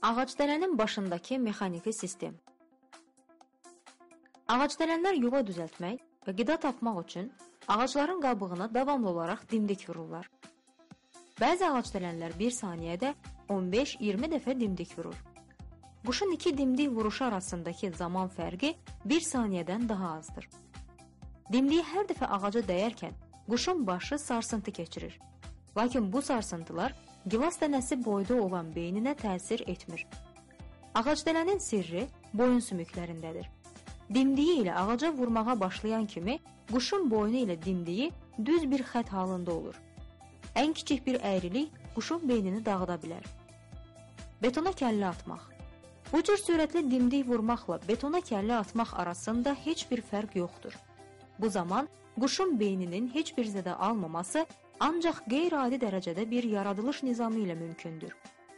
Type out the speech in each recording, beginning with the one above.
Ağacdələnin başındakı mexaniki sistem. Ağacdələnlər yuva düzəltmək və qida tapmaq üçün ağacların qabığına davamlı olaraq dimdik vururlar. Bəzi ağacdələnlər bir saniyədə 15-20 dəfə dimdik vurur. Quşun iki dimdik vuruşu arasındakı zaman fərqi 1 saniyədən daha azdır. Dimdiyi hər dəfə ağaca dəyərkən quşun başı sarsıntı keçirir. Lakin bu sarsıntılar gilas dənəsi boyda olan beyninə təsir etmir. Ağacdələnin sirri boyun sümüklərindədir. Dimdiyi ilə ağaca vurmağa başlayan kimi quşun boynu ilə dimdiyi düz bir xət halında olur. Ən kiçik bir əyrilik quşun beynini dağıda bilər. Betona kəllə atmaq. Bu cür sürətli dimdik vurmaqla betona kəllə atmaq arasında heç bir fərq yoxdur. Bu zaman quşun beyninin heç bir zədə almaması ancaq qeyri-adi dərəcədə bir yaradılış nizamı ilə mümkündür.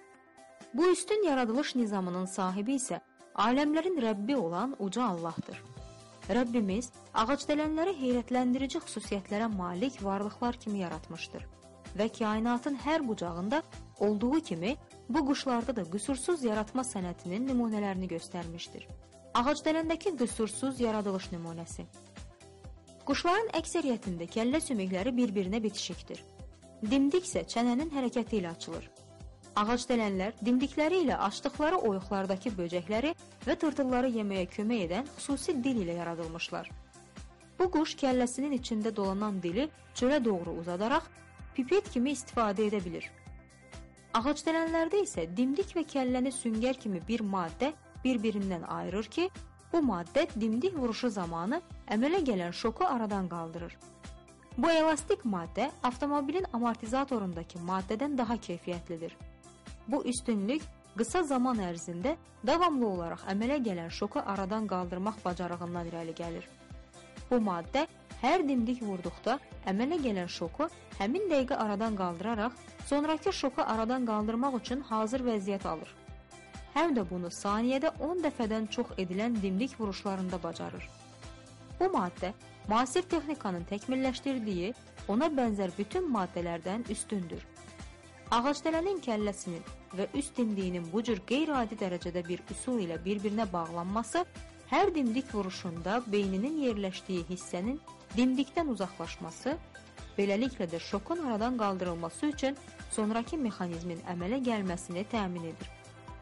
Bu üstün yaradılış nizamının sahibi isə aləmlərin Rəbbi olan uca Allahdır. Rəbbimiz ağacdələnləri heyrətləndirici xüsusiyyətlərə malik varlıqlar kimi yaratmışdır və kainatın hər bucağında olduğu kimi bu quşlarda da qüsursuz yaratma sənətinin nümunələrini göstərmişdir. Ağacdələndəki qüsursuz yaradılış nümunəsi. Quşların əksəriyyətində kəllə sümükləri bir-birinə bitişikdir. Dimdik isə çənənin hərəkəti ilə açılır. Ağacdələnlər dimdikləri ilə açdıqları oyuqlardakı böcəkləri və tırtılları yeməyə kömək edən xüsusi dil ilə yaradılmışlar. Bu quş kəlləsinin içində dolanan dili çölə doğru uzadaraq pipet kimi istifadə edə bilir. Ağacdələnlərdə isə dimdik və kəlləni süngər kimi bir maddə bir-birindən ayırır ki, bu maddə dimdik vuruşu zamanı əmələ gələn şoku aradan qaldırır. Bu elastik maddə avtomobilin amortizatorundakı maddədən daha keyfiyyətlidir. Bu üstünlük qısa zaman ərzində davamlı olaraq əmələ gələn şoku aradan qaldırmaq bacarığından irəli gəlir. Bu maddə hər dimdik vurduqda əmələ gələn şoku həmin dəqiqə aradan qaldıraraq sonrakı şoku aradan qaldırmaq üçün hazır vəziyyət alır. Həm də bunu saniyədə 10 dəfədən çox edilən dimdik vuruşlarında bacarır. Bu maddə müasir texnikanın təkmilləşdirdiyi ona bənzər bütün maddələrdən üstündür. Ağacdələnin kəlləsinin və üst dimdiyinin bu cür qeyri-adi dərəcədə bir üsul ilə bir-birinə bağlanması hər dimdik vuruşunda beyninin yerləşdiyi hissənin dimdikdən uzaqlaşması, beləliklə də şokun aradan qaldırılması üçün sonrakı mexanizmin əmələ gəlməsini təmin edir.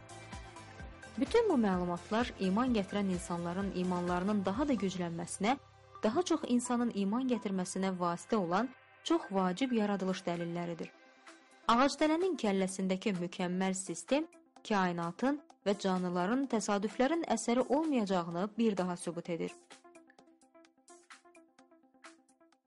Bütün bu məlumatlar iman gətirən insanların imanlarının daha da güclənməsinə, daha çox insanın iman gətirməsinə vasitə olan çox vacib yaradılış dəlilləridir. Ağacdələnin kəlləsindəki mükəmməl sistem kainatın və canlıların təsadüflərin əsəri olmayacağını bir daha sübut edir.